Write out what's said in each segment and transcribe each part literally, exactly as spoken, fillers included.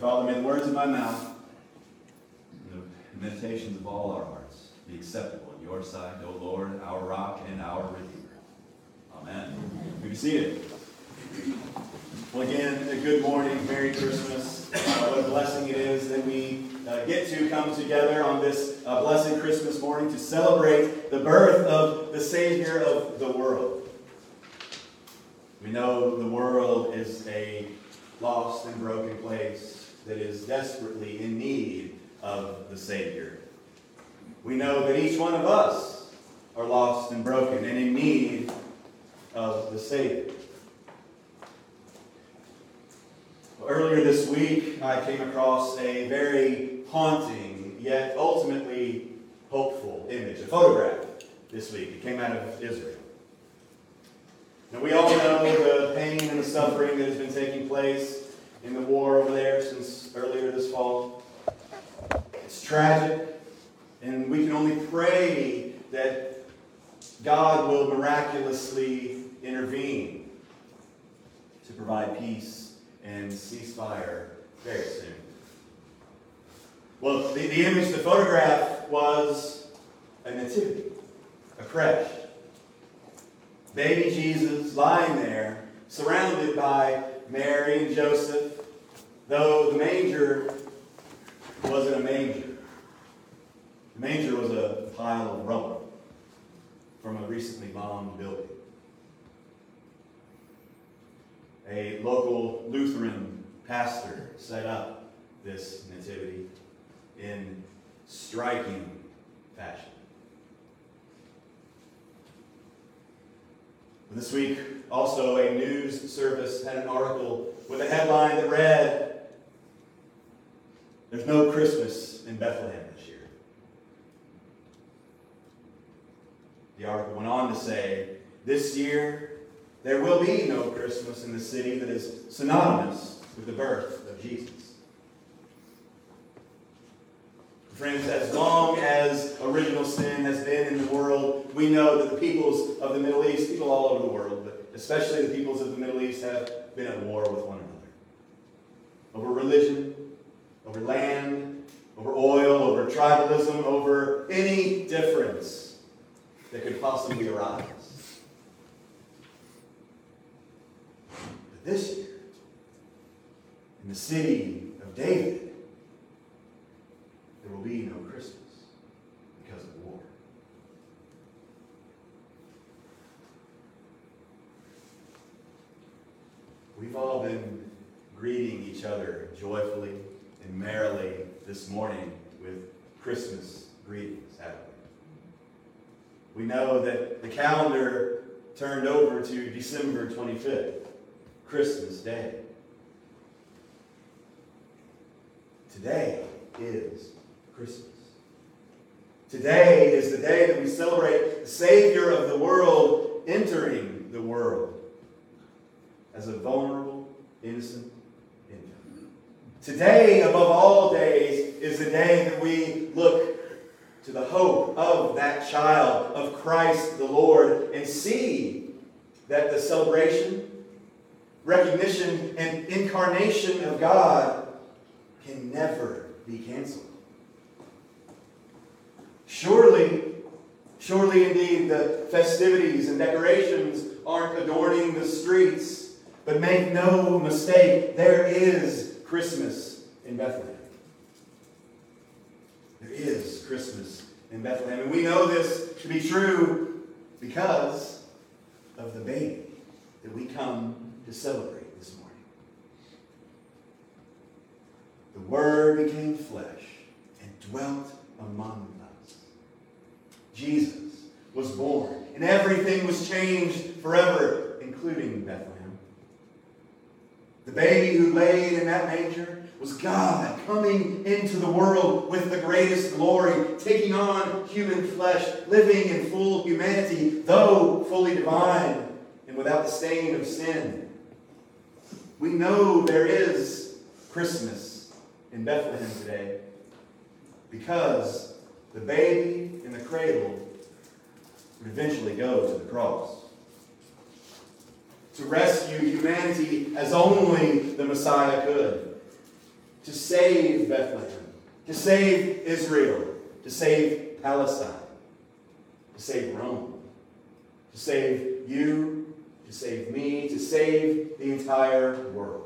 Father, may the words of my mouth and the meditations of all our hearts be acceptable in your sight, O Lord, our rock and our Redeemer. Amen. You be seated. Well, again, a good morning, Merry Christmas. Uh, what a blessing it is that we uh, get to come together on this uh, blessed Christmas morning to celebrate the birth of the Savior of the world. We know the world is a lost and broken place that is desperately in need of the Savior. We know that each one of us are lost and broken and in need of the Savior. Earlier this week, I came across a very haunting, yet ultimately hopeful image, a photograph this week. It came out of Israel. Now, we all know the pain and the suffering that has been taking place in the war over there since earlier this fall. It's tragic, and we can only pray that God will miraculously intervene to provide peace and ceasefire very soon. Well, the, the image, the photograph was a nativity, a creche. Baby Jesus lying there, surrounded by Mary and Joseph, though the manger wasn't a manger. The manger was a pile of rubble from a recently bombed building. A local Lutheran pastor set up this nativity in striking fashion. This week, also, a news service had an article with a headline that read, "There's no Christmas in Bethlehem this year." The article went on to say, "This year, there will be no Christmas in the city that is synonymous with the birth of Jesus." Friends, as long as original sin has been in the world, we know that the peoples of the Middle East, people all over the world, but especially the peoples of the Middle East, have been at war with one another. Over religion, over land, over oil, over tribalism, over any difference that could possibly arise. But this year, in the city of David, there will be no Christmas because of war. We've all been greeting each other joyfully and merrily this morning with Christmas greetings, haven't we? We know that the calendar turned over to December twenty-fifth, Christmas Day. Today is Christmas. Today is the day that we celebrate the Savior of the world entering the world as a vulnerable, innocent infant. Today, above all days, is the day that we look to the hope of that child, of Christ the Lord, and see that the celebration, recognition, and incarnation of God can never be canceled. Surely, surely indeed, the festivities and decorations aren't adorning the streets, but make no mistake, there is Christmas in Bethlehem. There is Christmas in Bethlehem. And we know this to be true because of the baby that we come to celebrate this morning. The Word became flesh and dwelt among us. Jesus was born, and everything was changed forever, including Bethlehem. The baby who laid in that manger was God coming into the world with the greatest glory, taking on human flesh, living in full humanity, though fully divine and without the stain of sin. We know there is Christmas in Bethlehem today because the baby in the cradle would eventually go to the cross to rescue humanity as only the Messiah could. to save Bethlehem, to save Israel, to save Palestine, to save Rome, to save you, to save me, to save the entire world.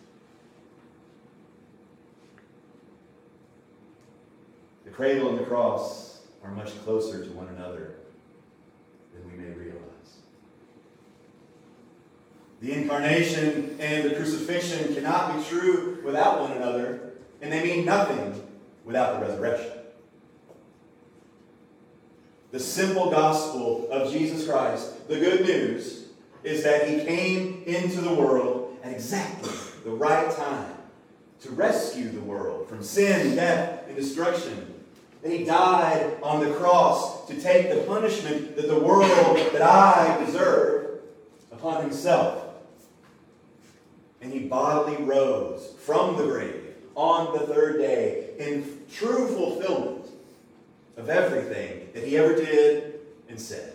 The cradle and the cross are much closer to one another than we may realize. The incarnation and the crucifixion cannot be true without one another, and they mean nothing without the resurrection. The simple gospel of Jesus Christ, the good news, is that he came into the world at exactly the right time to rescue the world from sin, death, and destruction. That he died on the cross to take the punishment that the world, that I deserve, upon himself. And he bodily rose from the grave on the third day in true fulfillment of everything that he ever did and said.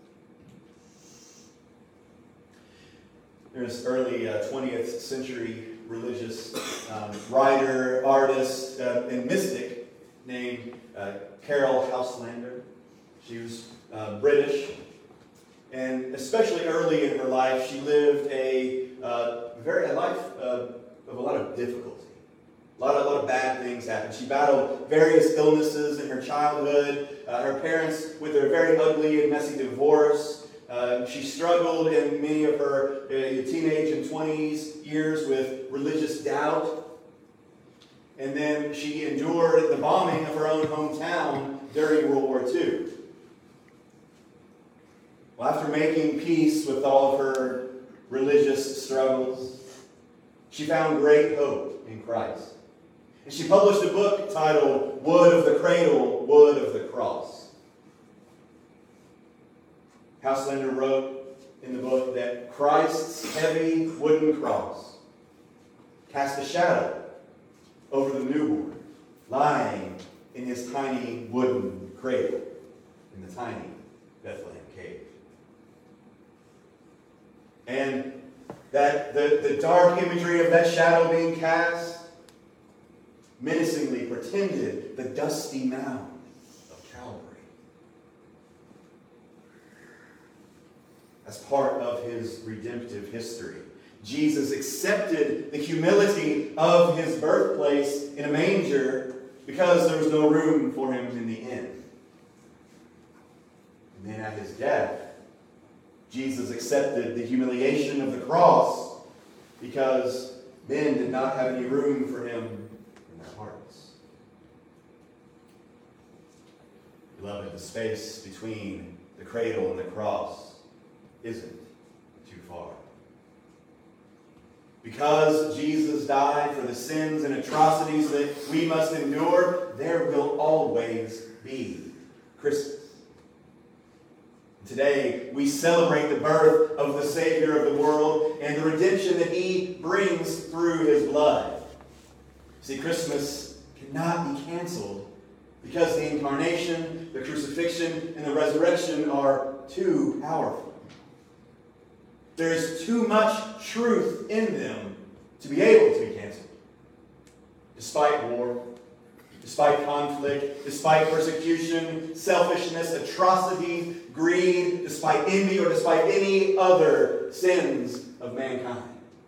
There's early uh, twentieth century religious um, writer, artist, uh, and mystic named uh, Carol Houselander. She was uh, British, and especially early in her life, she lived a uh, very a life uh, of a lot of difficulty. A lot of, a lot of bad things happened. She battled various illnesses in her childhood. Uh, her parents, with their very ugly and messy divorce. Uh, she struggled in many of her uh, teenage and twenties years with religious doubt. And then she endured the bombing of her own hometown during World War Two. Well, after making peace with all of her religious struggles, she found great hope in Christ. And she published a book titled Wood of the Cradle, Wood of the Cross. Houselander wrote in the book that Christ's heavy wooden cross cast a shadow over the newborn lying in his tiny wooden cradle in the tiny Bethlehem cave. And that the, the dark imagery of that shadow being cast menacingly pretended the dusty mound of Calvary. As part of his redemptive history, Jesus accepted the humility of his birthplace in a manger because there was no room for him in the inn. And then at his death, Jesus accepted the humiliation of the cross because men did not have any room for him in their hearts. Beloved, the space between the cradle and the cross isn't too far. Because Jesus died for the sins and atrocities that we must endure, there will always be Christmas. Today, we celebrate the birth of the Savior of the world and the redemption that he brings through his blood. See, Christmas cannot be canceled because the incarnation, the crucifixion, and the resurrection are too powerful. There is too much truth in them to be able to be canceled. Despite war, despite conflict, despite persecution, selfishness, atrocity, greed, despite envy, or despite any other sins of mankind.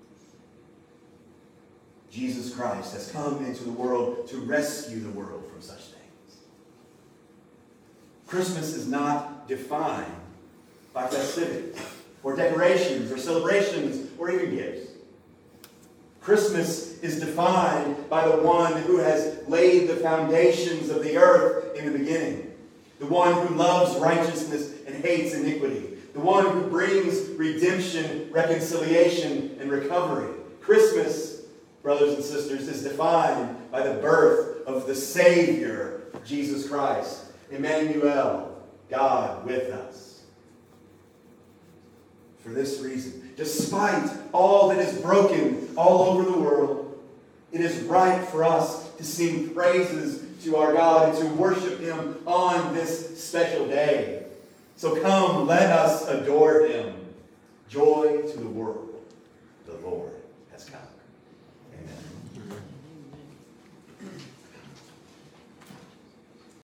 Jesus Christ has come into the world to rescue the world from such things. Christmas is not defined by festivities, or decorations, or celebrations, or even gifts. Christmas is defined by the one who has laid the foundations of the earth in the beginning. The one who loves righteousness and hates iniquity. The one who brings redemption, reconciliation, and recovery. Christmas, brothers and sisters, is defined by the birth of the Savior, Jesus Christ. Emmanuel, God with us. For this reason, despite all that is broken all over the world, it is right for us to sing praises to our God and to worship him on this special day. So come, let us adore him. Joy to the world. The Lord has come.